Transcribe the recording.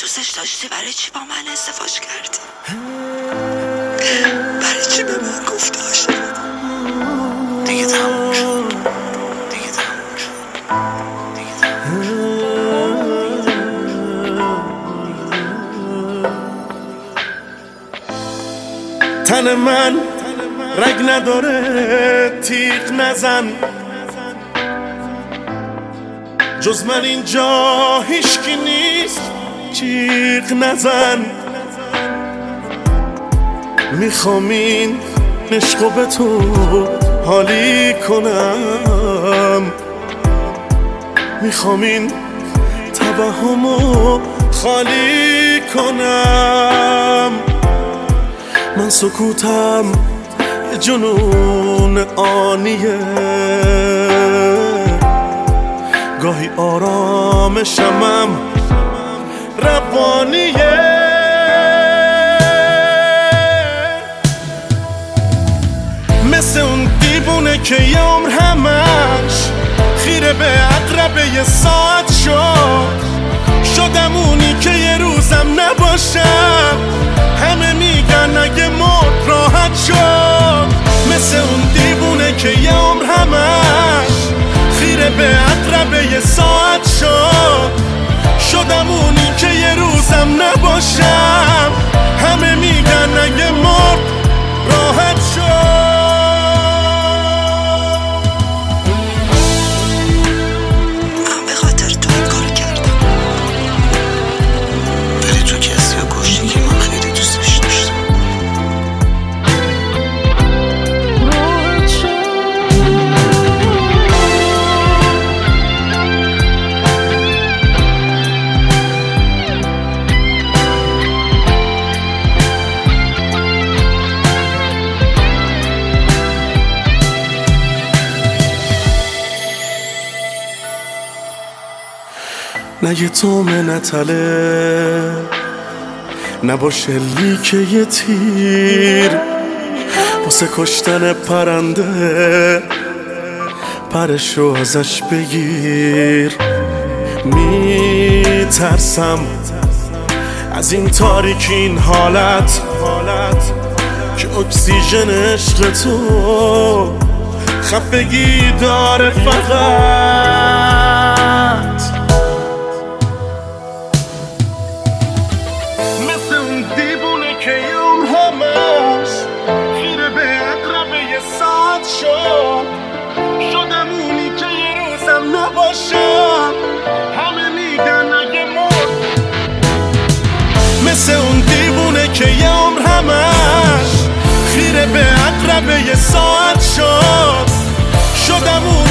دوستش داشتی برای چی با من ازدواج کردی؟ برای چی به من گفتی عاشقت؟ دیگه تموم شد. تن من رگ نداره، تیغ نزن، جز من اینجا هیچکی نیست، جیغ نزن. میخوام این عشقو به تو حالی کنم، میخوام این توهمو خالی کنم. من سکوتم یه جنون آنیه، گاهی آرامشمم روانیه. مثل اون دیوونه که یه عمر همش خیره به عقربه یه ساعت شدم اونی که یه روزم نباشم. همه میگن اگه مرد راحت شد. مثل اون دیوونه که یه عمر همش خیره به عقربه یه ساعت شدم اونی که یه روزم نباشم. همه میگن اگه مرد راحت شد. من به خاطر تو این کار کردم، ولی تو کسی رو کشتی که من خیلی دوستش داشتم. نه یه تومه نتله، نباشه لیک یه تیر واسه کشتن پرنده، پرشو ازش بگیر. میترسم از این تاریکی، این حالت که اکسیژن عشق تو خفگی داره فقط. مثل اون دیوونه که یه عمر همش خیره به عقربه یه ساعت شدم اونی که یه روزم نباشم. همه میگن اگه مرد. مثل اون دیوونه که یه عمر همش خیره به عقربه یه ساعت شدم اونی